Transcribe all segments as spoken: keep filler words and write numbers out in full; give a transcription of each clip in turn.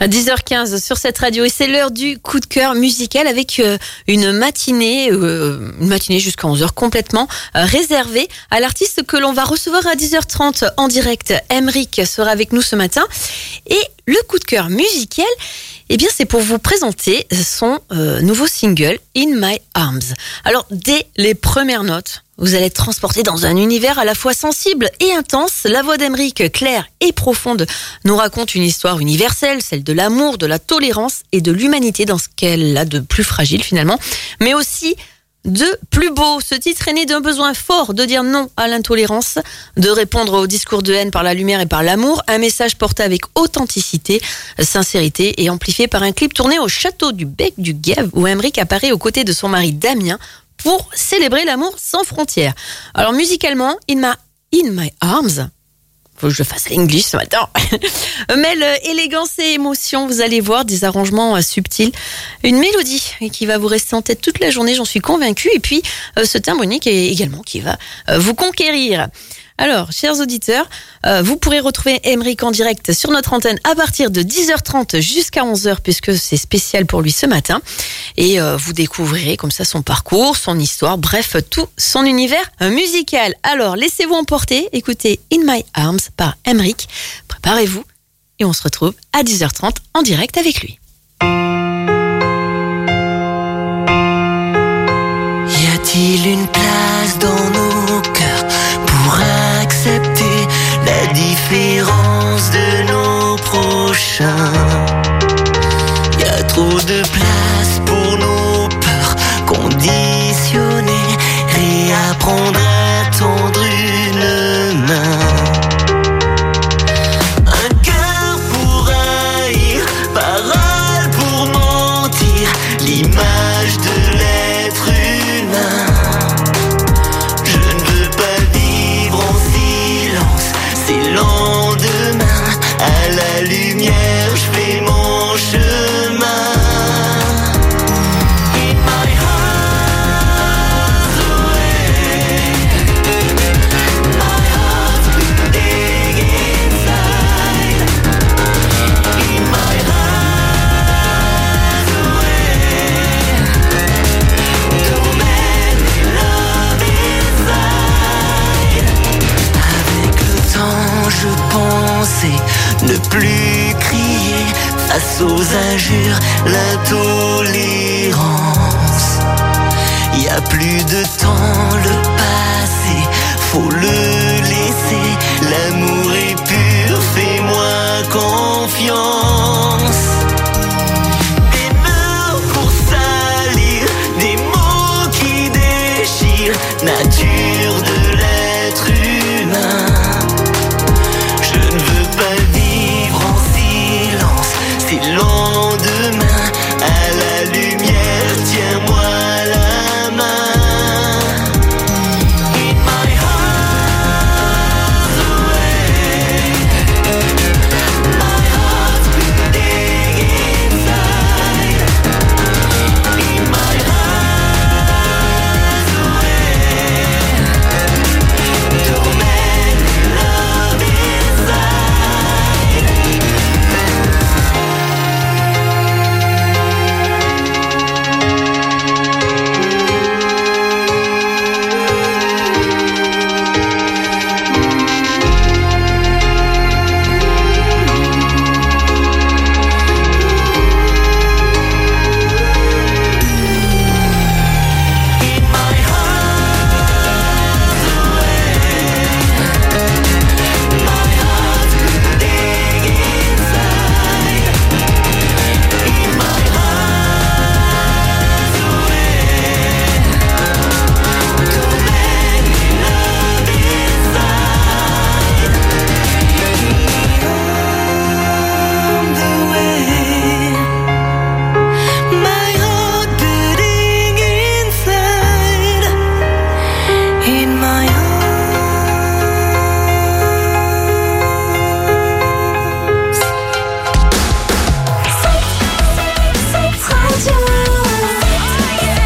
À dix heures quinze sur cette radio et c'est l'heure du coup de cœur musical avec euh, une matinée, euh, une matinée jusqu'à onze heures complètement euh, réservée à l'artiste que l'on va recevoir à dix heures trente en direct. Emric sera avec nous ce matin et le coup de cœur musical, eh bien c'est pour vous présenter son euh, nouveau single In My Arms. Alors dès les premières notes, vous allez être transporté dans un univers à la fois sensible et intense. La voix d'Emric, claire et profonde, nous raconte une histoire universelle, celle de l'amour, de la tolérance et de l'humanité dans ce qu'elle a de plus fragile finalement, mais aussi de plus beau. Ce titre est né d'un besoin fort de dire non à l'intolérance, de répondre au discours de haine par la lumière et par l'amour, un message porté avec authenticité, sincérité et amplifié par un clip tourné au château du Bec du Gave où Emric apparaît aux côtés de son mari Damien pour célébrer l'amour sans frontières. Alors musicalement, In My, In My Arms, faut que je fasse l'English ce matin, mêle élégance et émotion, vous allez voir, des arrangements subtils, une mélodie qui va vous rester en tête toute la journée, j'en suis convaincue, et puis ce timbre unique également qui va vous conquérir. Alors, chers auditeurs, euh, vous pourrez retrouver Emric en direct sur notre antenne à partir de dix heures trente jusqu'à onze heures puisque c'est spécial pour lui ce matin. Et euh, vous découvrirez comme ça son parcours, son histoire, bref, tout son univers musical. Alors, laissez-vous emporter, écoutez In My Arms par Emric. Préparez-vous et on se retrouve à dix heures trente en direct avec lui. Y a-t-il une place dans nos cœurs pour accepter la différence de nos prochains? Y a trop de place pour nos peurs conditionnées, réapprendre à tendre une main. Un cœur pour haïr, parole pour mentir, l'image de l'être humain. Lendemain, à la lumière, je fais mon chemin. In my heart away, my heart's bleeding inside. In my heart away, don't make me love inside. Avec le temps, je pensais ne plus crier face aux injures, l'intolérance. Y a plus de temps, le passé, faut le laisser. L'amour est pur, fais-moi confiance. Des murs pour salir, des mots qui déchirent, nature de l'être humain. C'est lendemain, à la lumière, tiens-moi la main. In my heart away, my heart's bleeding inside. In my heart away, don't make me love inside.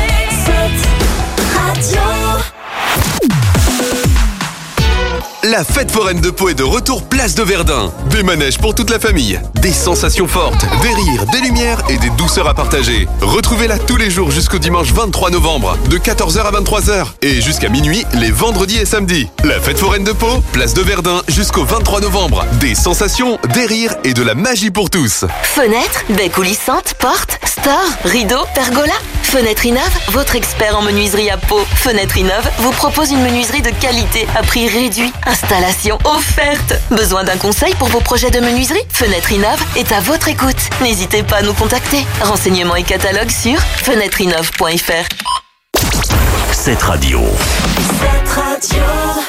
La fête fête foraine de Pau est de retour place de Verdun. Des manèges pour toute la famille, des sensations fortes, des rires, des lumières et des douceurs à partager. Retrouvez-la tous les jours jusqu'au dimanche vingt-trois novembre, de quatorze heures à vingt-trois heures et jusqu'à minuit les vendredis et samedis. La fête foraine de Pau, place de Verdun jusqu'au vingt-trois novembre. Des sensations, des rires et de la magie pour tous. Fenêtres, baies coulissantes, portes, stores, rideaux, pergola. Fenêtre Innov, votre expert en menuiserie à Pau. Fenêtre Innov vous propose une menuiserie de qualité à prix réduit. Installation offerte. Besoin d'un conseil pour vos projets de menuiserie? Fenêtre Innov est à votre écoute. N'hésitez pas à nous contacter. Renseignements et catalogue sur fenêtre innov point f r. Cette radio. Cette radio.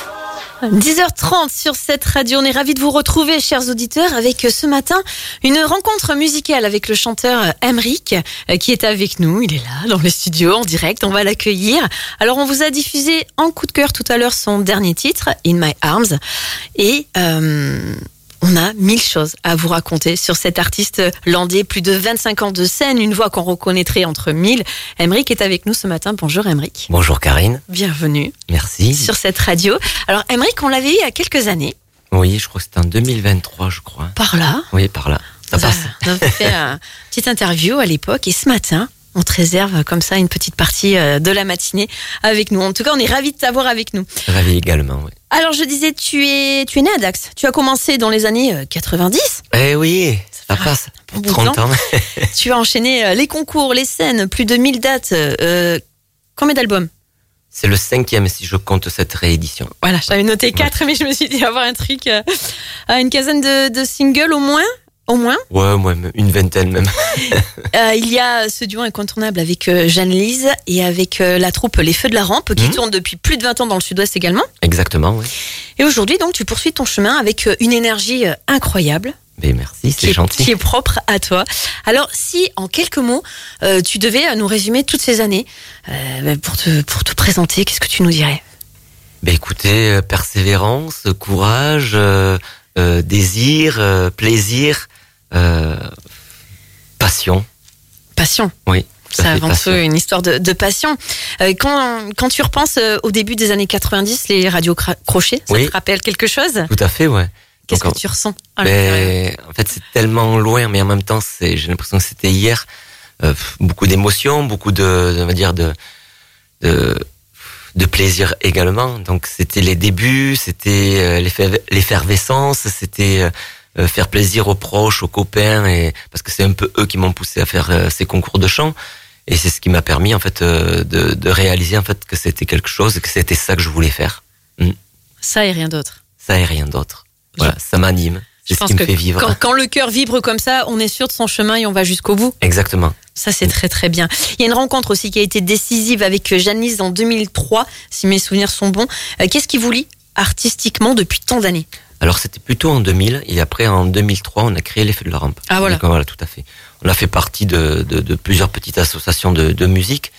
dix heures trente sur cette radio, on est ravis de vous retrouver, chers auditeurs, avec ce matin une rencontre musicale avec le chanteur Emric qui est avec nous. Il est là dans le studio en direct, on va l'accueillir. Alors on vous a diffusé en coup de cœur tout à l'heure son dernier titre, In My Arms, et euh, on a mille choses à vous raconter sur cet artiste landais, plus de vingt-cinq ans de scène, une voix qu'on reconnaîtrait entre mille. Emric est avec nous ce matin. Bonjour Emric. Bonjour Karine. Bienvenue. Merci. Sur cette radio. Alors Emric, on l'avait eu il y a quelques années. Oui, je crois que c'était en deux mille vingt-trois, je crois. Par là. Oui, par là. Ça Bah, passe. on avait fait une petite interview à l'époque et ce matin, on te réserve comme ça une petite partie de la matinée avec nous. En tout cas, on est ravis de t'avoir avec nous. Ravi également, oui. Alors, je disais, tu es, tu es né à Dax. Tu as commencé dans les années quatre-vingt-dix. Eh oui, ça fait passe. un bon bout de trente temps. ans. Tu as enchaîné les concours, les scènes, plus de mille dates. Euh, combien d'albums? C'est le cinquième si je compte cette réédition. Voilà, j'avais noté quatre, mais je me suis dit avoir un truc, euh, une quinzaine de, de singles au moins. Au moins. Ouais, moi, une vingtaine même. Euh, il y a ce duo incontournable avec euh, Jeanne-Lise et avec euh, la troupe Les Feux de la Rampe qui Mmh. tourne depuis plus de vingt ans dans le sud-ouest également. Exactement, oui. Et aujourd'hui, donc, tu poursuis ton chemin avec euh, une énergie euh, incroyable. Mais merci, Qui c'est est, gentil. qui est propre à toi. Alors, si en quelques mots, euh, tu devais euh, nous résumer toutes ces années euh, pour, te, pour te présenter, qu'est-ce que tu nous dirais? Ben écoutez, euh, persévérance, courage, euh, euh, désir, euh, plaisir, euh, passion. Passion. Oui. C'est avant tout une histoire de, de passion. Euh, quand, quand tu repenses euh, au début des années quatre-vingt-dix, les radios cra- crochets, ça Oui. te rappelle quelque chose? Tout à fait, ouais. Qu'est-ce Donc, que tu ressens à l'intérieur? Ben, en fait, c'est tellement loin, mais en même temps, c'est, j'ai l'impression que c'était hier. Euh, beaucoup d'émotions, beaucoup de, de, on va dire, de, de, de plaisir également. Donc, c'était les débuts, c'était euh, l'effer- l'effervescence, c'était euh, faire plaisir aux proches, aux copains, et parce que c'est un peu eux qui m'ont poussé à faire euh, ces concours de chant. Et c'est ce qui m'a permis, en fait, euh, de, de réaliser, en fait, que c'était quelque chose et que c'était ça que je voulais faire. Mm. Ça et rien d'autre. Ça et rien d'autre. Voilà, ça m'anime. Je C'est ce pense qui me que fait vivre. quand, quand le cœur vibre comme ça, on est sûr de son chemin et on va jusqu'au bout. Exactement. Ça, c'est très très bien. Il y a une rencontre aussi qui a été décisive avec Jeanne-Lise en deux mille trois, si mes souvenirs sont bons. Euh, Qu'est-ce qui vous lie artistiquement depuis tant d'années? Alors c'était plutôt en deux mille et après en deux mille trois on a créé les Feux de la Rampe. Ah voilà. Donc, voilà, tout à fait. On a fait partie de, de, de plusieurs petites associations de, de musique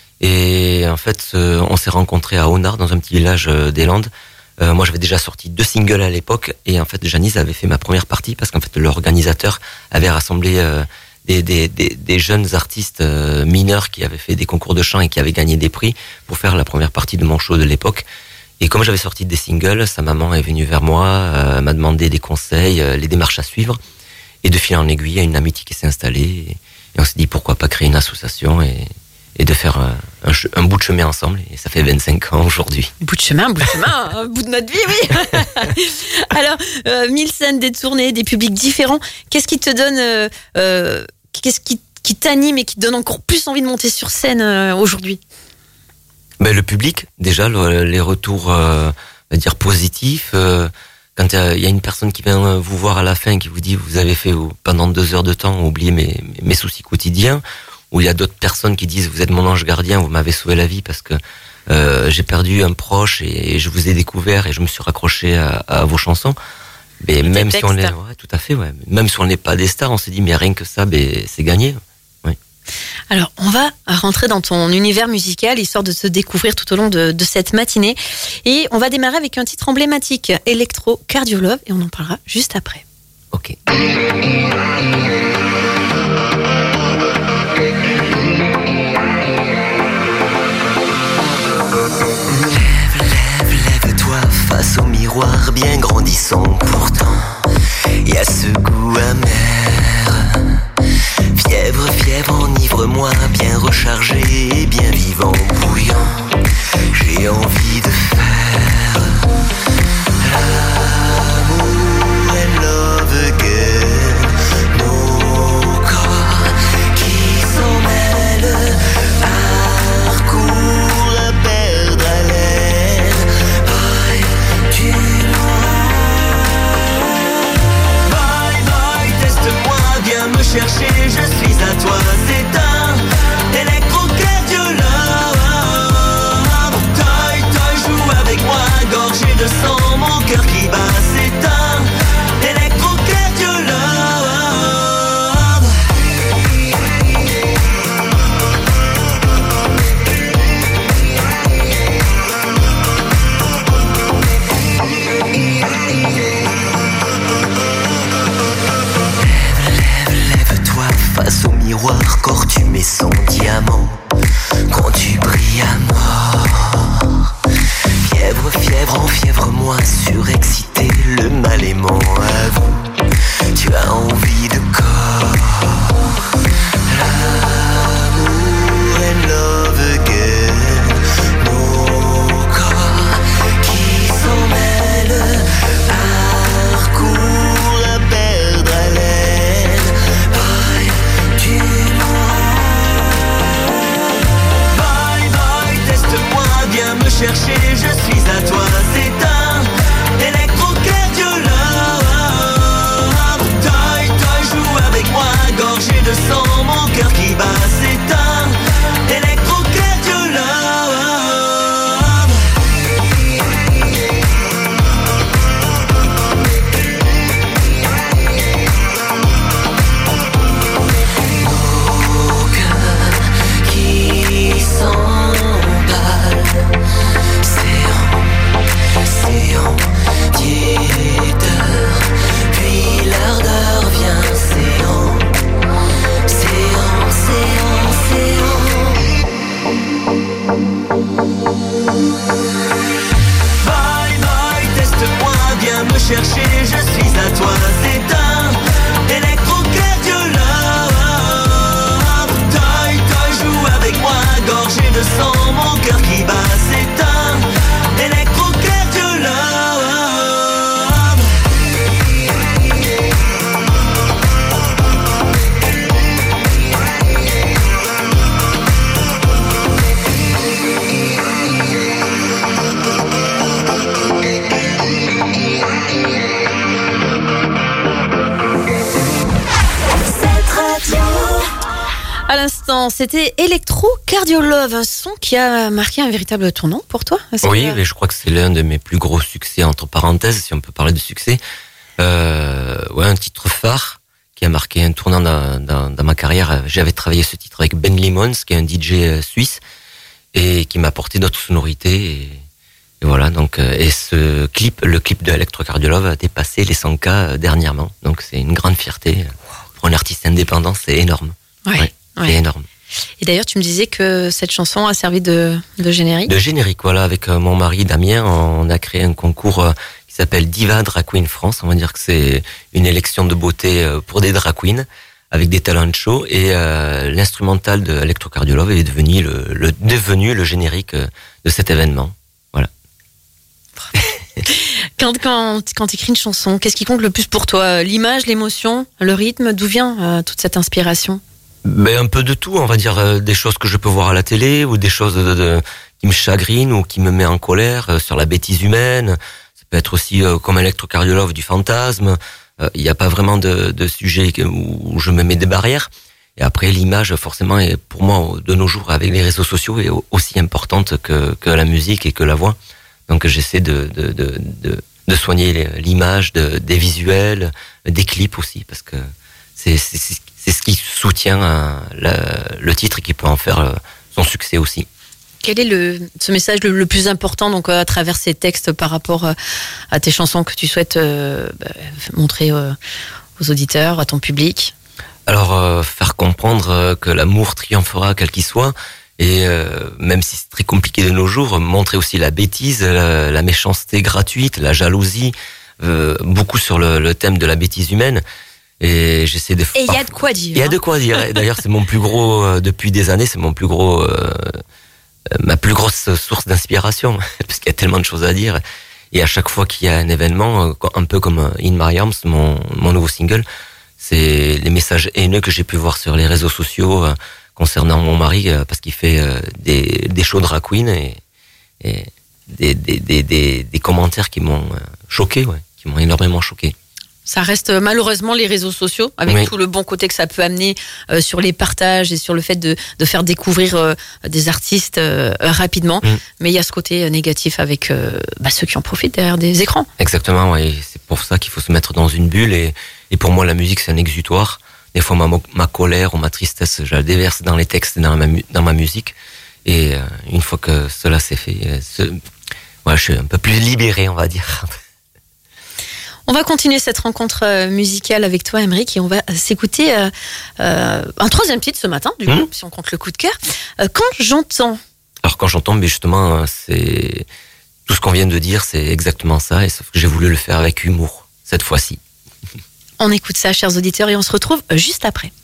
et en fait euh, on s'est rencontrés à Onard dans un petit village euh, des Landes. Euh, moi j'avais déjà sorti deux singles à l'époque et en fait Jeanne-Lise avait fait ma première partie parce qu'en fait l'organisateur avait rassemblé euh, des, des, des, des jeunes artistes euh, mineurs qui avaient fait des concours de chant et qui avaient gagné des prix pour faire la première partie de mon show de l'époque. Et comme j'avais sorti des singles, sa maman est venue vers moi, euh, m'a demandé des conseils, euh, les démarches à suivre. Et de fil en aiguille, il y a une amitié qui s'est installée. Et, et on s'est dit pourquoi pas créer une association et, et de faire un, un, un bout de chemin ensemble. Et ça fait vingt-cinq ans aujourd'hui. Bout de chemin, bout de chemin, un bout de notre vie, oui. Alors, euh, mille scènes, des tournées, des publics différents. Qu'est-ce qui te donne, euh, euh, qu'est-ce qui, qui t'anime et qui te donne encore plus envie de monter sur scène euh, aujourd'hui? Ben, le public, déjà, le, les retours, euh, on va dire, positifs. Euh, quand il y a une personne qui vient vous voir à la fin et qui vous dit vous avez fait pendant deux heures de temps oublier mes, mes soucis quotidiens, ou il y a d'autres personnes qui disent vous êtes mon ange gardien, vous m'avez sauvé la vie parce que euh, j'ai perdu un proche et je vous ai découvert et je me suis raccroché à, à vos chansons. Mais et même si textes. on est, ouais, tout à fait, ouais. Même si on n'est pas des stars, on se dit mais rien que ça, ben c'est gagné. Alors, on va rentrer dans ton univers musical, histoire de te découvrir tout au long de, de cette matinée. Et on va démarrer avec un titre emblématique, Electro Cardio Love, et on en parlera juste après. Ok. Lève, lève, lève-toi face au miroir. miroir bien grandissant. Pourtant, y a ce goût amer. Fièvre, fièvre, enivre-moi, bien rechargé et bien vivant, bouillant. J'ai envie de faire l'amour and love again. Nos corps qui s'en mêlent parcourent à perdre haleine. Bye, tu bye, bye, teste-moi, viens me chercher, je suis à toi, c'est un électrocardiologue. Toy, toy, joue avec moi, gorgé de sang, mon cœur qui bat, c'est un électrocardiologue. Face au miroir, corps tu mets son diamant. Quand tu brilles à mort. Fièvre, fièvre, enfièvre-moi, surexcité, le mal aimant. Avoue, tu as envie de corps. L'amour and love again. Nos corps qui s'en mêlent parcourent à perdre haleine. Bye bye, teste-moi, viens me chercher, je suis à toi, c'est un électrocardiologue. Toy, toy, joue avec moi, gorgé de sang, mon cœur qui bat, c'est un électrocardiologue. Chercher, je suis à toi, c'est un électrocardiologue. Toy, toy, joue avec moi, gorgé de sang, mon cœur qui bat, c'est un électrocardiologue. À l'instant, c'était Electrocardiolove, un son qui a marqué un véritable tournant pour toi. Oui, mais je crois que c'est l'un de mes plus gros succès, entre parenthèses, si on peut parler de succès. Euh, ouais, un titre phare qui a marqué un tournant dans, dans, dans ma carrière. J'avais travaillé ce titre avec Ben Limons, qui est un D J suisse, et qui m'a apporté d'autres sonorités. Et, et voilà, donc, et ce clip, le clip de Electrocardiolove a dépassé les cent K dernièrement. Donc c'est une grande fierté. Pour un artiste indépendant, c'est énorme. Ouais. Ouais. Ouais. C'est énorme. Et d'ailleurs, tu me disais que cette chanson a servi de, de générique. De générique, voilà. Avec mon mari Damien, on a créé un concours qui s'appelle Diva Drag Queen France. On va dire que c'est une élection de beauté pour des drag queens avec des talent show. Et euh, l'instrumental de Electrocardiolove est devenu le, le, devenu le générique de cet événement. Voilà. Quand, quand, quand tu écris une chanson, qu'est-ce qui compte le plus pour toi? L'image, l'émotion, le rythme? D'où vient euh, toute cette inspiration? Ben, un peu de tout, on va dire, euh, des choses que je peux voir à la télé ou des choses de, de, qui me chagrinent ou qui me met en colère, euh, sur la bêtise humaine. Ça peut être aussi euh, comme Electrocardiolove du fantasme. Il euh, n'y a pas vraiment de, de sujet où je me mets des barrières. Et après, l'image, forcément, est pour moi, de nos jours, avec les réseaux sociaux, est aussi importante que, que la musique et que la voix. Donc j'essaie de, de, de, de, de soigner l'image, de, des visuels, des clips aussi, parce que c'est, c'est, c'est ce qui soutient euh, la, le titre et qui peut en faire euh, son succès aussi. Quel est le, ce message le, le plus important donc à travers ces textes par rapport à tes chansons que tu souhaites euh, bah, montrer euh, aux auditeurs, à ton public? Alors euh, faire comprendre que l'amour triomphera quel qu'il soit, Et euh, même si c'est très compliqué de nos jours, montrer aussi la bêtise, la, la méchanceté gratuite, la jalousie, euh, beaucoup sur le, le thème de la bêtise humaine. Et j'essaie de. Et il y a de quoi dire. Il y a de quoi dire. Et d'ailleurs, c'est mon plus gros euh, depuis des années. C'est mon plus gros, euh, ma plus grosse source d'inspiration, parce qu'il y a tellement de choses à dire. Et à chaque fois qu'il y a un événement, un peu comme In My Arms, mon, mon nouveau single, c'est les messages haineux que j'ai pu voir sur les réseaux sociaux euh, concernant mon mari, euh, parce qu'il fait euh, des, des shows drag queen et, et des, des, des, des, des commentaires qui m'ont euh, choqué, ouais, qui m'ont énormément choqué. Ça reste malheureusement les réseaux sociaux, avec oui. tout le bon côté que ça peut amener euh, sur les partages et sur le fait de, de faire découvrir euh, des artistes euh, rapidement. Mm. Mais il y a ce côté négatif avec euh, bah, ceux qui en profitent derrière des écrans. Exactement, ouais. C'est pour ça qu'il faut se mettre dans une bulle. Et, et pour moi, la musique, c'est un exutoire. Des fois, ma, ma colère ou ma tristesse, je la déverse dans les textes, dans ma, dans ma musique. Et euh, une fois que cela s'est fait, euh, ce, ouais, je suis un peu plus libéré, on va dire. On va continuer cette rencontre musicale avec toi, Aymeric, et on va s'écouter euh, euh, un troisième titre ce matin, du coup, mmh. si on compte le coup de cœur. Euh, quand j'entends. Alors quand j'entends, mais justement, c'est tout ce qu'on vient de dire, c'est exactement ça, et sauf que j'ai voulu le faire avec humour cette fois-ci. On écoute ça, chers auditeurs, et on se retrouve juste après.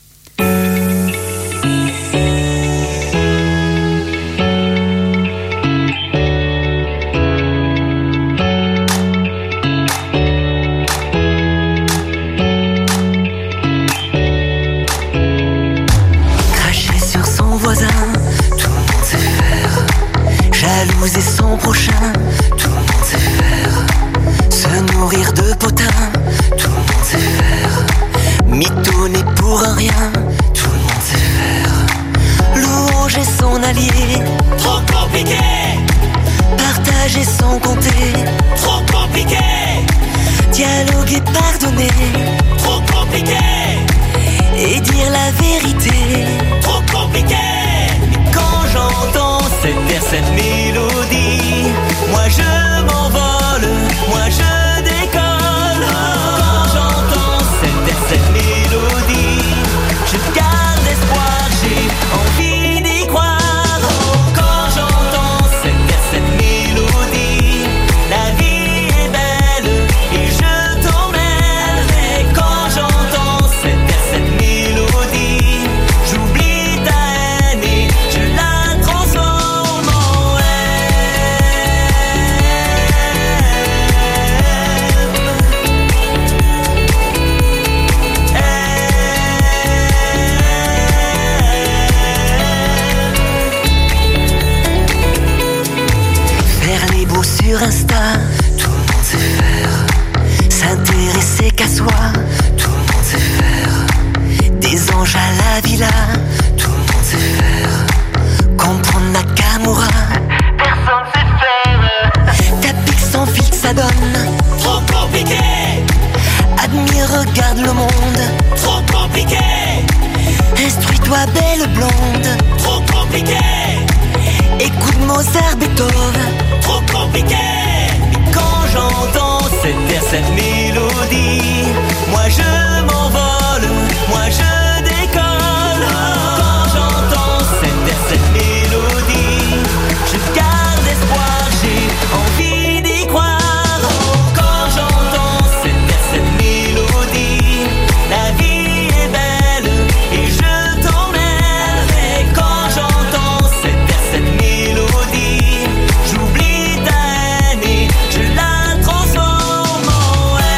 Jalouser son prochain, tout le monde sait faire. Se nourrir de potins, tout le monde sait faire. Mitonner pour un rien, tout le monde sait faire. Louanger son allié, trop compliqué. Partager sans compter, trop compliqué. Dialoguer, pardonner, trop compliqué. Et dire la vérité, trop compliqué. Quand j'entends cette terre, cette mélodie, moi je m'envole, moi je décolle. Quand j'entends cette terre, cette mélodie, je garde espoir, j'ai envie d'y croire. Quand j'entends cette terre, cette mélodie, la vie est belle et je t'emmène. Et quand j'entends cette terre, cette mélodie, j'oublie ta haine et je la transforme en haine. Faire les beaux sur Insta, tout le monde sait faire. S'intéresser qu'à soi, tout le monde sait faire. Des anges à la villa, tout le monde sait faire. Comprendre Nakamura, personne sait faire. Tapis sans filtre, ça donne trop compliqué. Admire, regarde le monde, trop compliqué. Instruis-toi, belle blonde, trop compliqué. Écoute Mozart, Beethoven, trop compliqué. Mais quand j'entends cette terre, cette mélodie, moi je m'envole, moi je décolle. Quand j'entends cette terre, cette mélodie, je garde espoir, j'ai envie d'y croire. Quand j'entends cette terre, cette mélodie, la vie est belle et je t'emmène. Et quand j'entends cette terre, cette mélodie, j'oublie ta haine et je la transforme en haine.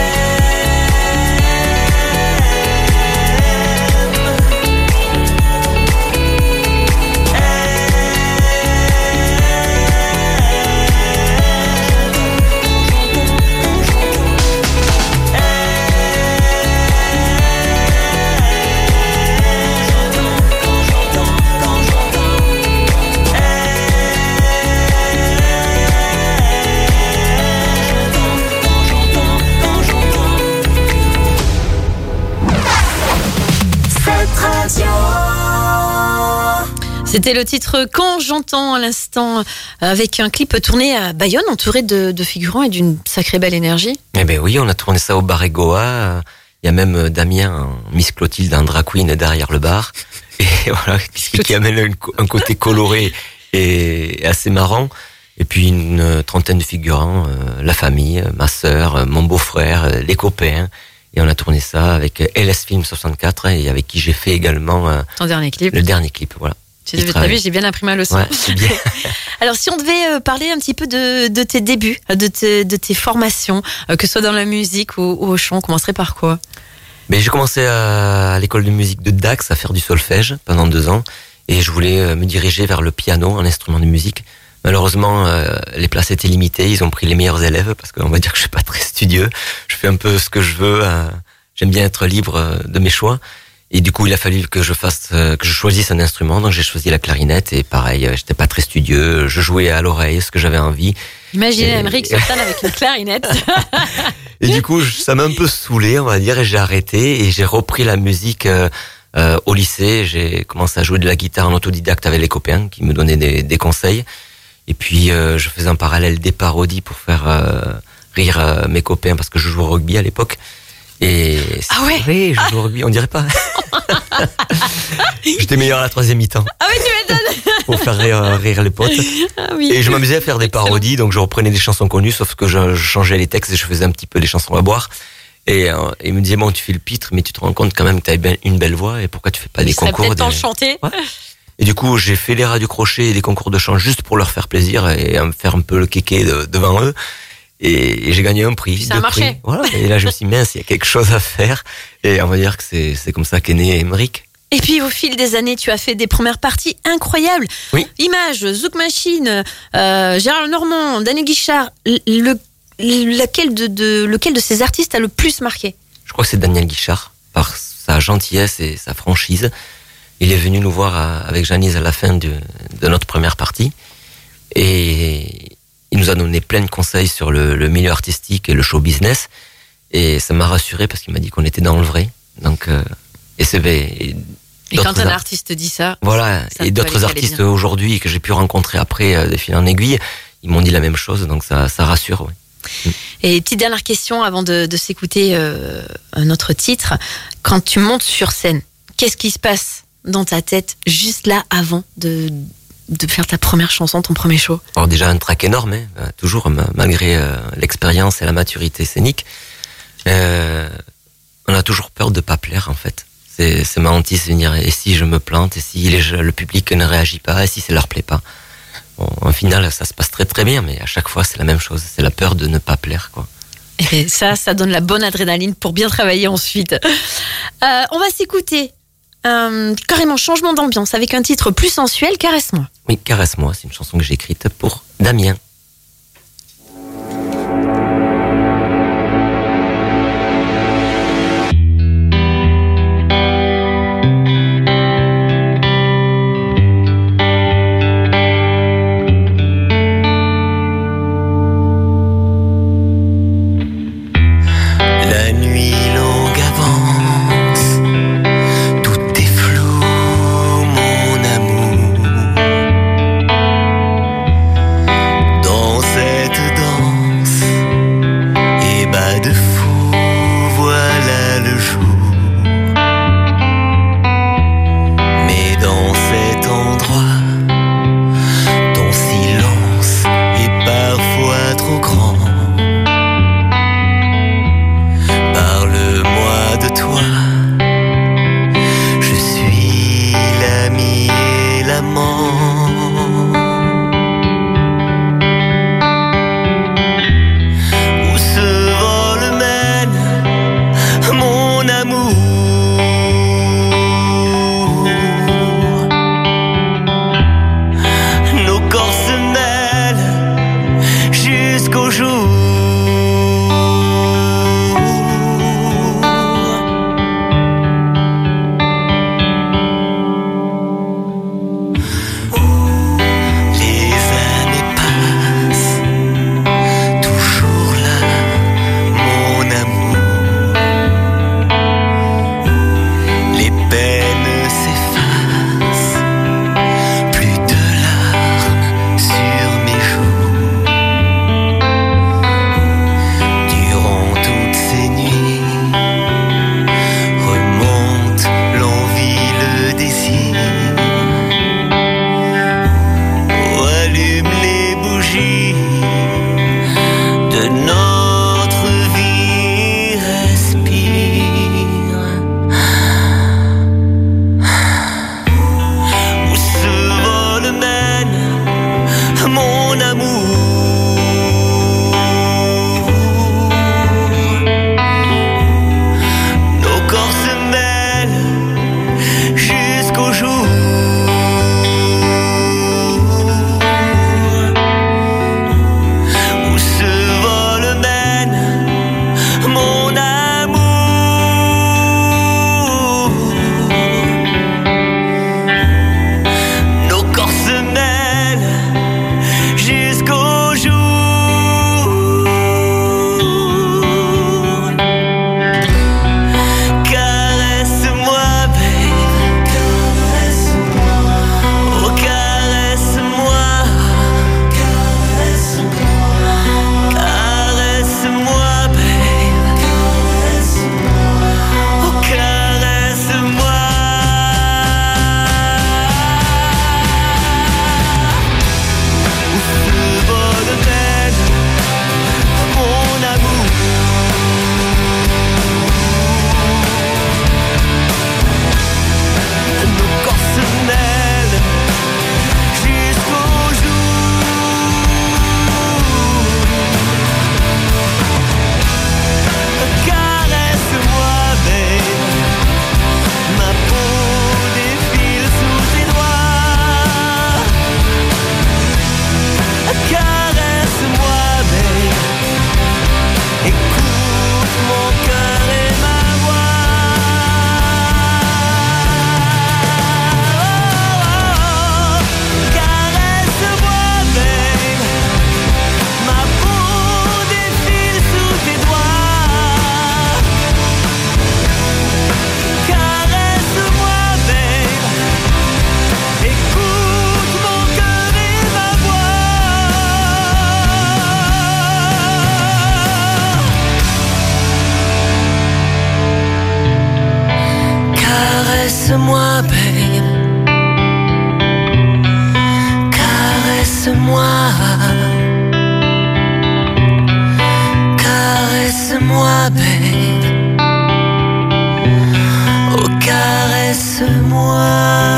C'était le titre Quand j'entends à l'instant, avec un clip tourné à Bayonne, entouré de, de figurants et d'une sacrée belle énergie. Eh ben oui, on a tourné ça au bar Egoa. Il y a même Damien, Miss Clotilde, un drag queen derrière le bar. Et voilà, qui, qui amène un côté coloré et assez marrant. Et puis une trentaine de figurants, euh, la famille, ma sœur, mon beau-frère, les copains. Et on a tourné ça avec L S Film soixante-quatre et avec qui j'ai fait également euh, ton dernier clip. Le dernier clip, voilà. Tu as vu, j'ai bien appris ma leçon. Ouais, c'est bien. Alors, si on devait parler un petit peu de, de tes débuts, de, te, de tes formations, que ce soit dans la musique ou, ou au chant, on commencerait par quoi? Mais j'ai commencé à, à l'école de musique de Dax à faire du solfège pendant deux ans et je voulais me diriger vers le piano, un instrument de musique. Malheureusement, euh, les places étaient limitées, ils ont pris les meilleurs élèves parce qu'on va dire que je suis pas très studieux. Je fais un peu ce que je veux, euh, j'aime bien être libre de mes choix. Et du coup, il a fallu que je fasse, que je choisisse un instrument. Donc, j'ai choisi la clarinette. Et pareil, j'étais pas très studieux. Je jouais à l'oreille ce que j'avais envie. Imaginez Aymeric sur scène avec une clarinette. Et du coup, ça m'a un peu saoulé, on va dire, et j'ai arrêté. Et j'ai repris la musique euh, euh, au lycée. J'ai commencé à jouer de la guitare en autodidacte avec les copains qui me donnaient des, des conseils. Et puis, euh, je faisais en parallèle des parodies pour faire euh, rire euh, mes copains parce que je jouais au rugby à l'époque. Et ah ouais, oui, je joue au rugby, on dirait pas. J'étais meilleur à la troisième mi-temps. Ah oui, tu m'étonnes. Pour faire rire, rire les potes. Ah oui. Et je m'amusais à faire des parodies, donc je reprenais des chansons connues, sauf que je, je changeais les textes et je faisais un petit peu les chansons à boire. Et euh, il me disait, bon, tu fais le pitre, mais tu te rends compte quand même que tu as une belle voix et pourquoi tu fais pas des concours. peut-être temps des... de chanter. Ouais. Et du coup, j'ai fait les radios crochets et des concours de chant juste pour leur faire plaisir et me faire un peu le kéké de, devant eux. Et j'ai gagné un prix. Ça a marché. Prix. Voilà. Et là, je me suis dit, mince, il y a quelque chose à faire. Et on va dire que c'est, c'est comme ça qu'est né Aymeric. Et puis, au fil des années, tu as fait des premières parties incroyables. Oui. Images, Zouk Machine, euh, Gérard Lenormand, Daniel Guichard. Le, lequel, de, de, lequel de ces artistes a le plus marqué? Je crois que c'est Daniel Guichard, par sa gentillesse et sa franchise. Il est venu nous voir à, avec Janice à la fin de, de notre première partie. Et il nous a donné plein de conseils sur le, le milieu artistique et le show business. Et ça m'a rassuré parce qu'il m'a dit qu'on était dans le vrai. Donc, euh, et c'est et, et quand un art... artiste dit ça, voilà. Ça et d'autres artistes aujourd'hui que j'ai pu rencontrer après euh, de fil en aiguille, ils m'ont dit la même chose. Donc ça, ça rassure. Ouais. Et petite dernière question avant de, de s'écouter euh, un autre titre. Quand tu montes sur scène, qu'est-ce qui se passe dans ta tête juste là avant de de faire ta première chanson, ton premier show? Alors déjà un trac énorme, hein, toujours malgré euh, l'expérience et la maturité scénique. Euh, on a toujours peur de pas plaire en fait. C'est, c'est ma hantise de venir. Et si je me plante, et si les, le public ne réagit pas, et si ça leur plaît pas. Bon, au final, ça se passe très très bien, mais à chaque fois c'est la même chose. C'est la peur de ne pas plaire, quoi. Et ça, ça donne la bonne adrénaline pour bien travailler ensuite. Euh, on va s'écouter. Euh, carrément changement d'ambiance avec un titre plus sensuel, Caresse-moi. Oui, Caresse-moi, c'est une chanson que j'ai écrite pour Damien. La nuit longue avance, tout est flou, mon amour. Caresse-moi, babe. Caresse-moi. Caresse-moi, babe. Oh, caresse-moi.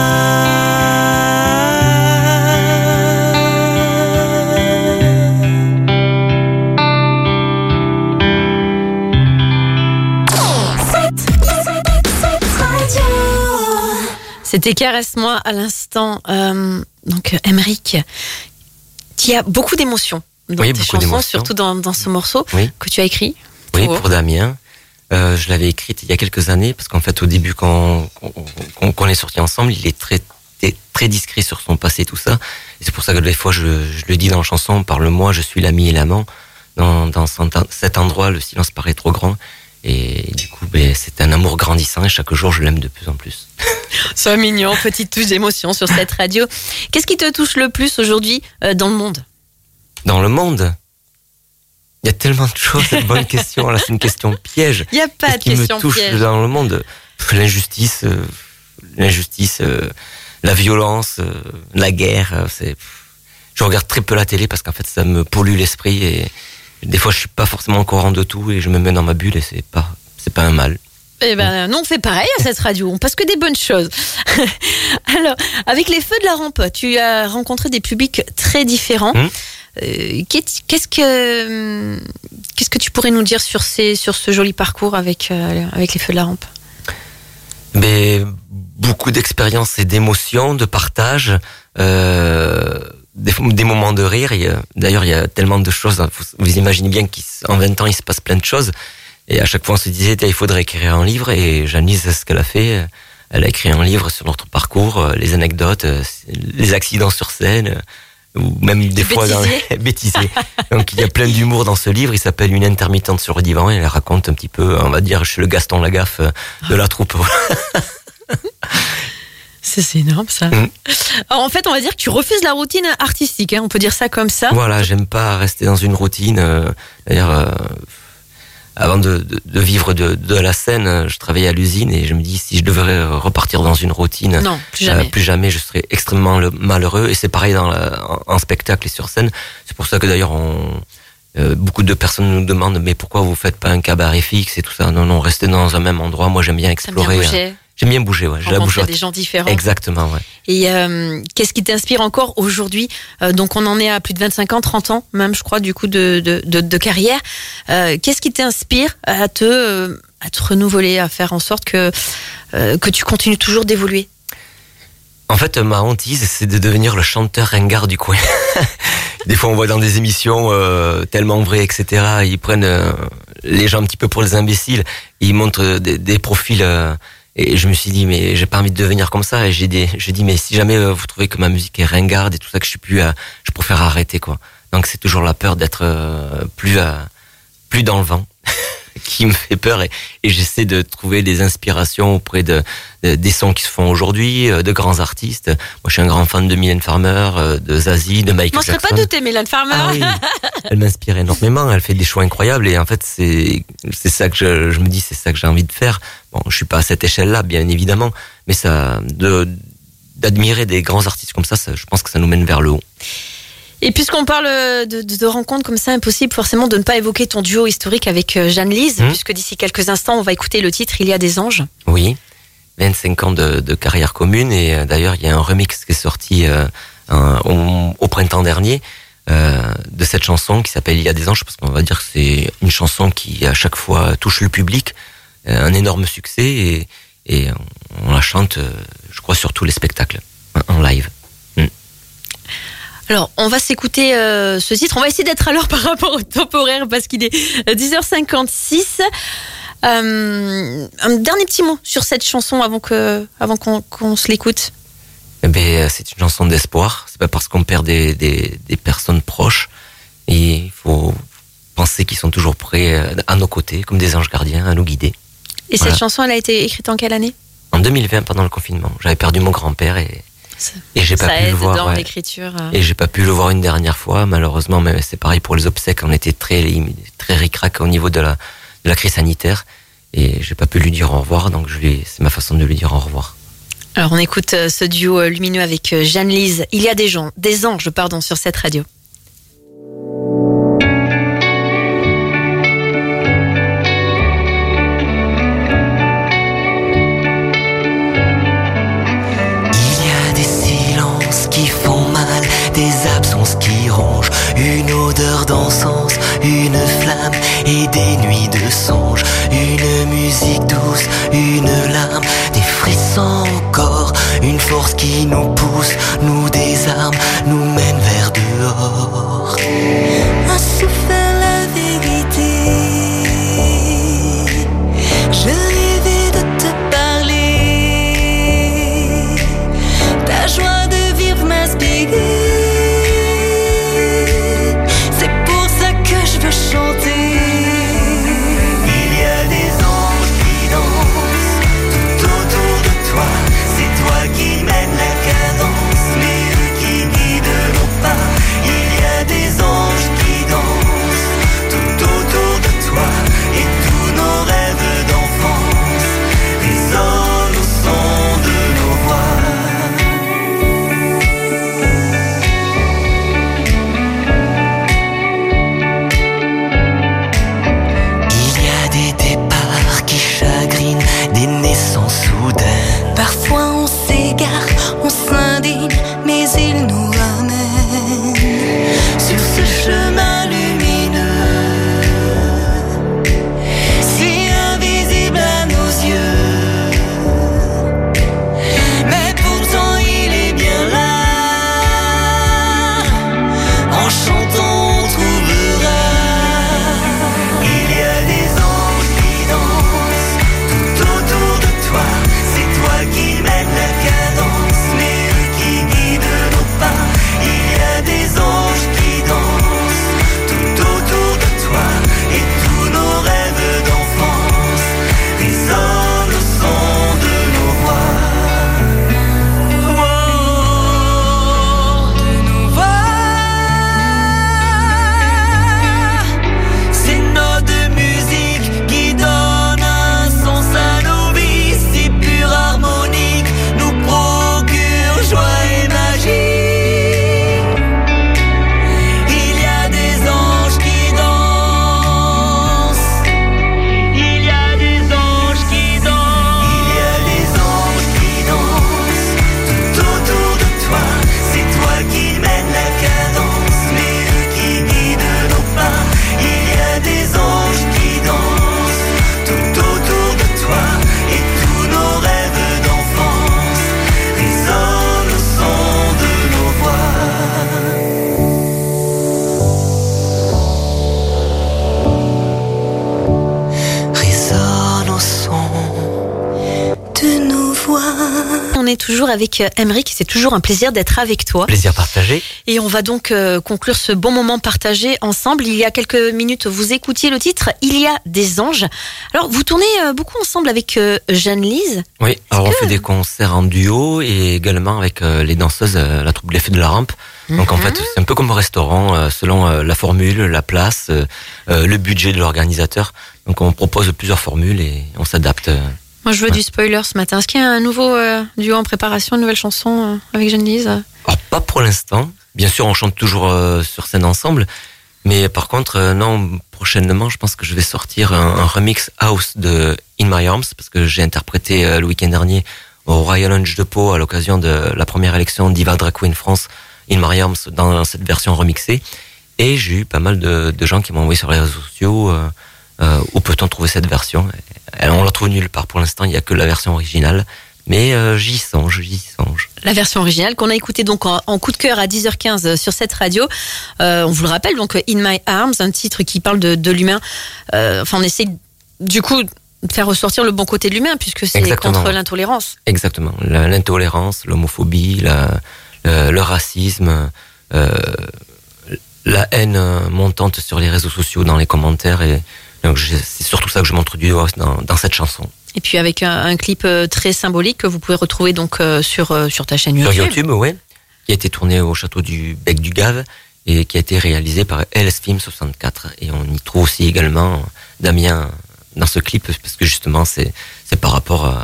C'était Caresse-moi à l'instant. Euh, donc, Aymeric, qui a beaucoup d'émotions dans oui, tes beaucoup chansons, d'émotions. surtout dans, dans ce morceau oui. que tu as écrit. Oui, pour, pour Damien. Euh, je l'avais écrite il y a quelques années, parce qu'en fait, au début, quand, quand, quand on est sortis ensemble, il est très, très, très discret sur son passé, tout ça. Et c'est pour ça que des fois, je, je le dis dans la chanson, parle-moi, je suis l'ami et l'amant. Dans, dans cet endroit, le silence paraît trop grand. Et du coup, ben, c'est un amour grandissant et chaque jour, je l'aime de plus en plus. Sois mignon, petite touche d'émotion sur cette radio. Qu'est-ce qui te touche le plus aujourd'hui euh, dans le monde ? Dans le monde ? Il y a tellement de choses, c'est une bonne question. Là, c'est une question piège. Il n'y a pas de question piège. Ce qui me touche piège. dans le monde, l'injustice, euh, l'injustice, euh, la violence, euh, la guerre. Euh, c'est, je regarde très peu la télé parce qu'en fait, ça me pollue l'esprit et des fois, je suis pas forcément au courant de tout et je me mets dans ma bulle et c'est pas, c'est pas un mal. Eh ben, nous, on fait pareil à cette radio. On passe que des bonnes choses. Alors, avec les Feux de la Rampe, tu as rencontré des publics très différents. Mmh. Euh, qu'est-ce que, qu'est-ce que tu pourrais nous dire sur ces, sur ce joli parcours avec, euh, avec les Feux de la Rampe ? Mais beaucoup d'expériences et d'émotions, de partage, euh, des, des moments de rire. Il y a, d'ailleurs, il y a tellement de choses. Vous, vous imaginez bien qu'en vingt ans, il se passe plein de choses. Et à chaque fois, on se disait, il faudrait écrire un livre. Et Janice, c'est ce qu'elle a fait. Elle a écrit un livre sur notre parcours, les anecdotes, les accidents sur scène, ou même des fois dans les bêtisés. Donc, il y a plein d'humour dans ce livre. Il s'appelle Une intermittente sur le divan. Et elle raconte un petit peu, on va dire, je suis le Gaston Lagaffe de la troupe. C'est, c'est énorme, ça. Mmh. Alors, en fait, on va dire que tu refuses la routine artistique, hein, on peut dire ça comme ça. Voilà, j'aime pas rester dans une routine. Euh, d'ailleurs, euh, avant de, de, de vivre de, de la scène, je travaillais à l'usine et je me dis, si je devrais repartir dans une routine, non, plus jamais, euh, plus jamais je serais extrêmement le, malheureux. Et c'est pareil dans la, en, en spectacle et sur scène. C'est pour ça que d'ailleurs, on, euh, beaucoup de personnes nous demandent, mais pourquoi vous faites pas un cabaret fixe et tout ça ? Non, non, restez dans un même endroit. Moi, j'aime bien explorer. Bien bouger. J'aime bien bouger, ouais. J'ai la bougeotte. Des gens différents. Exactement, ouais. Et euh, qu'est-ce qui t'inspire encore aujourd'hui ? euh, Donc on en est à plus de vingt-cinq ans, trente ans même, je crois, du coup de de, de, de carrière. Euh, qu'est-ce qui t'inspire à te euh, à te renouveler, à faire en sorte que euh, que tu continues toujours d'évoluer ? En fait, ma hantise, c'est de devenir le chanteur ringard du coin. Des fois, on voit dans des émissions euh, tellement vraies, et cetera. Ils prennent euh, les gens un petit peu pour les imbéciles. Ils montrent des, des profils. Euh, et je me suis dit, mais j'ai pas envie de devenir comme ça. Et j'ai des, j'ai dit, mais si jamais euh, vous trouvez que ma musique est ringarde et tout ça, que je suis plus, euh, je préfère arrêter, quoi. Donc c'est toujours la peur d'être euh, plus, euh, plus dans le vent. Qui me fait peur et, et j'essaie de trouver des inspirations auprès de, de des sons qui se font aujourd'hui, de grands artistes. Moi, je suis un grand fan de Mylène Farmer, de Zazie, de Michael Jackson. Je ne serais pas douté, Mylène Farmer. Ah oui, elle m'inspire énormément. Elle fait des choix incroyables et en fait, c'est c'est ça que je, je me dis, c'est ça que j'ai envie de faire. Bon, je suis pas à cette échelle-là, bien évidemment, mais ça, de d'admirer des grands artistes comme ça, ça, je pense que ça nous mène vers le haut. Et puisqu'on parle de, de, de rencontres comme ça, impossible forcément de ne pas évoquer ton duo historique avec Jeanne-Lise, mmh. puisque d'ici quelques instants, on va écouter le titre « Il y a des anges ». Oui, vingt-cinq ans de, de carrière commune, et euh, d'ailleurs, il y a un remix qui est sorti euh, un, au, au printemps dernier euh, de cette chanson qui s'appelle « Il y a des anges », parce qu'on va dire que c'est une chanson qui, à chaque fois, touche le public, euh, un énorme succès, et, et on, on la chante, euh, je crois, sur tous les spectacles, en live. Alors, on va s'écouter euh, ce titre. On va essayer d'être à l'heure par rapport au temporaire parce qu'il est dix heures cinquante-six. Euh, un dernier petit mot sur cette chanson avant, que, avant qu'on, qu'on se l'écoute. Eh ben, c'est une chanson d'espoir. C'est pas parce qu'on perd des, des, des personnes proches. Et il faut penser qu'ils sont toujours prêts à nos côtés, comme des anges gardiens, à nous guider. Et voilà. Cette chanson, elle a été écrite en quelle année ? En deux mille vingt, pendant le confinement. J'avais perdu mon grand-père et... Et j'ai pas ça pu aide le voir. Dans ouais. l'écriture. Et j'ai pas pu le voir une dernière fois, malheureusement. Mais c'est pareil pour les obsèques. On était très, très ric-rac au niveau de la, de la crise sanitaire. Et j'ai pas pu lui dire au revoir. Donc je lui, c'est ma façon de lui dire au revoir. Alors on écoute ce duo lumineux avec Jeanne-Lise. Il y a des gens, des anges, pardon, sur cette radio. Des absences qui rongent, une odeur d'encens, une flamme et des nuits de songe, une musique douce, une larme, des frissons au corps, une force qui nous pousse, nous désarme, nous mène vers dehors. Un souffle à la vérité, je rêvais de te parler, ta joie de vivre m'inspirer. Chanter. Il y a des anges qui dansent tout autour de toi. C'est toi qui mènes la cadence, mais eux qui guident nos pas. Il y a des anges qui dansent tout autour de toi, et tous nos rêves d'enfance résonnent au son de nos voix. Des naissances soudaines. Parfois on s'égare, on s'indigne, mais il nous ramène sur ce chemin lumineux, si invisible à nos yeux, mais pourtant il est bien là. En chantant on trouvera. Il y a des anges qui dansent autour de toi, c'est toi qui mènes la cadence, mais eux qui guident nos pas. Il y a des anges qui dansent tout autour de toi, et tous nos rêves d'enfance résonnent au son de nos voix. Oh, de nos voix. C'est notre musique qui donne un sens à nos vies, si pure, harmonique, nous procure joie et magie. Il y a des anges qui dansent. Il y a des anges qui dansent. Il y a des anges qui dansent tout autour de toi. C'est toi qui mènes la cadence, mais eux qui guident nos pas. Il y a des anges qui dansent tout autour de toi, et tous nos rêves d'enfance résonnent au son de nos voix. Résonnent au son de nos voix. On est toujours avec Aymeric, c'est toujours un plaisir d'être avec toi. Plaisir partagé. Et on va donc euh, conclure ce bon moment partagé ensemble. Il y a quelques minutes, vous écoutiez le titre « Il y a des anges ». Alors, vous tournez euh, beaucoup ensemble avec euh, Jeanne-Lise. Oui, alors que... on fait des concerts en duo et également avec euh, les danseuses, euh, la troupe L'Effet de la Rampe. Mm-hmm. Donc en fait, c'est un peu comme au restaurant, euh, selon euh, la formule, la place, euh, euh, le budget de l'organisateur. Donc on propose plusieurs formules et on s'adapte. Euh, Moi, je veux ouais. du spoiler ce matin. Est-ce qu'il y a un nouveau euh, duo en préparation, une nouvelle chanson euh, avec Jeanne-Lise ? Alors pas pour l'instant. Bien sûr, on chante toujours euh, sur scène ensemble. Mais par contre, euh, non, prochainement, je pense que je vais sortir un, un remix house de In My Arms, parce que j'ai interprété euh, le week-end dernier au Royal Lounge de Pau à l'occasion de la première élection Diva Drag Queen France, In My Arms, dans cette version remixée. Et j'ai eu pas mal de, de gens qui m'ont envoyé sur les réseaux sociaux euh, euh, où peut-on trouver cette version. Et on la trouve nulle part pour l'instant, il n'y a que la version originale. Mais euh, j'y songe, j'y songe. La version originale qu'on a écoutée donc en, en coup de cœur à dix heures quinze sur cette radio. Euh, on vous le rappelle, donc In My Arms, un titre qui parle de, de l'humain. Euh, enfin, on essaie du coup de faire ressortir le bon côté de l'humain, puisque c'est Exactement. contre l'intolérance. Exactement. La, l'intolérance, l'homophobie, la, le, le racisme, euh, la haine montante sur les réseaux sociaux, dans les commentaires. Et donc c'est surtout ça que je m'introduis dans, dans cette chanson. Et puis avec un, un clip très symbolique que vous pouvez retrouver donc euh, sur, euh, sur ta chaîne YouTube. Sur YouTube, oui. Qui a été tourné au château du Bec du Gave et qui a été réalisé par L S Film soixante-quatre. Et on y trouve aussi également Damien dans ce clip, parce que justement c'est, c'est par rapport à,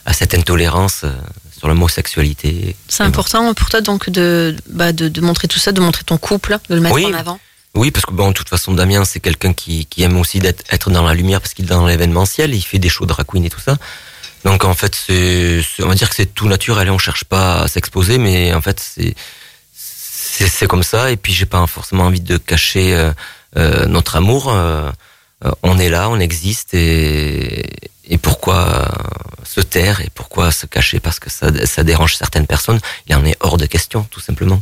à cette intolérance euh, sur l'homosexualité. C'est important bon. pour toi donc de, bah, de, de montrer tout ça, de montrer ton couple, de le mettre oui. en avant. Oui, parce que bon, de toute façon, Damien, c'est quelqu'un qui, qui aime aussi d'être, être dans la lumière parce qu'il est dans l'événementiel, il fait des shows drag queen et tout ça. Donc en fait, c'est, c'est, on va dire que c'est tout naturel, on cherche pas à s'exposer, mais en fait, c'est, c'est, c'est comme ça. Et puis j'ai pas forcément envie de cacher euh, euh, notre amour. Euh, on est là, on existe, et, et pourquoi se taire et pourquoi se cacher parce que ça, ça dérange certaines personnes. Il en est hors de question, tout simplement.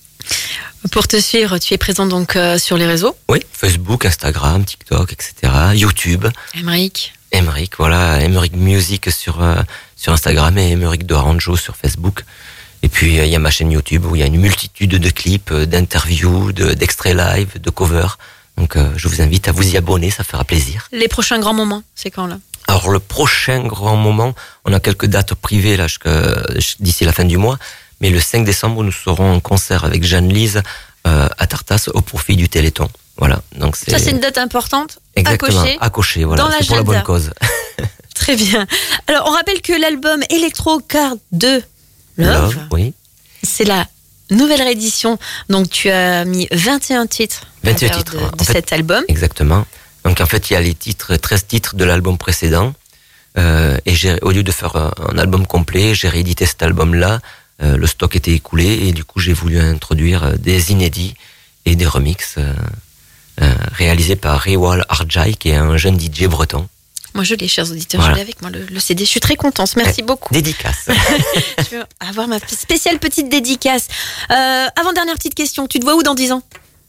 Pour te suivre, tu es présent donc euh, sur les réseaux? Oui, Facebook, Instagram, TikTok, et cetera. YouTube. Emeric. Emeric, voilà, Emeric Music sur euh, sur Instagram et Emeric de Ranjo sur Facebook. Et puis il euh, y a ma chaîne YouTube où il y a une multitude de clips, euh, d'interviews, de, d'extraits live, de covers. Donc euh, je vous invite à vous y abonner, ça fera plaisir. Les prochains grands moments, c'est quand là? Alors le prochain grand moment, on a quelques dates privées là jusqu'à, d'ici la fin du mois. Mais le cinq décembre, nous serons en concert avec Jeanne-Lise euh, à Tartas au profit du Téléthon. Voilà. Donc c'est... Ça, c'est une date importante. Exactement. À cocher. À cocher, voilà. Dans c'est pour la bonne cause. Très bien. Alors, on rappelle que l'album Electro Card de Love, Love, oui. C'est la nouvelle réédition. Donc, tu as mis vingt et un titres. vingt et un titres. De, de fait, cet album. Exactement. Donc, en fait, il y a les titres, treize titres de l'album précédent. Euh, et j'ai, au lieu de faire un, un album complet, j'ai réédité cet album-là. Euh, le stock était écoulé et du coup j'ai voulu introduire des inédits et des remixes euh, euh, réalisés par Rewal Arjai qui est un jeune D J breton. Moi je l'ai, chers auditeurs, voilà. je l'ai avec moi le, le C D, je suis très contente, merci euh, beaucoup. Dédicace. Je veux avoir ma spéciale petite dédicace. Euh, avant dernière petite question, tu te vois où dans dix ans?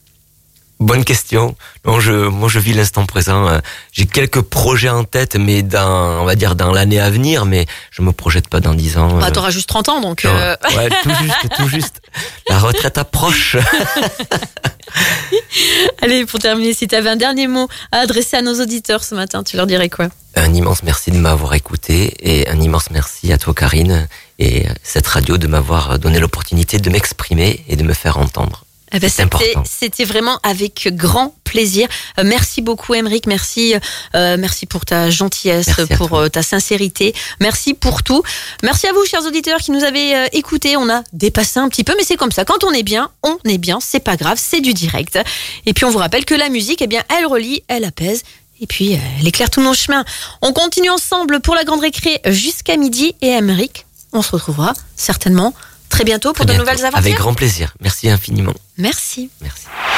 Bonne question. Non, je, moi, je vis l'instant présent. J'ai quelques projets en tête, mais dans, on va dire, dans l'année à venir, mais je me projette pas dans dix ans. Bah, t'auras juste trente ans, donc. Non, euh... Ouais, tout juste, tout juste. La retraite approche. Allez, pour terminer, si tu avais un dernier mot à adresser à nos auditeurs ce matin, tu leur dirais quoi? Un immense merci de m'avoir écouté et un immense merci à toi, Karine, et cette radio de m'avoir donné l'opportunité de m'exprimer et de me faire entendre. Eh ben, c'est c'était, important. C'était vraiment avec grand plaisir. Euh, merci beaucoup, Emeric. Merci, euh, merci pour ta gentillesse, merci pour euh, ta sincérité. Merci pour tout. Merci à vous, chers auditeurs, qui nous avez euh, écoutés. On a dépassé un petit peu, mais c'est comme ça. Quand on est bien, on est bien. C'est pas grave, c'est du direct. Et puis, on vous rappelle que la musique, eh bien, elle relie, elle apaise. Et puis, euh, elle éclaire tous nos chemins. On continue ensemble pour la grande récré jusqu'à midi. Et Emeric, on se retrouvera certainement très bientôt pour Très de bientôt. nouvelles aventures. Avec grand plaisir. Merci infiniment. Merci. Merci.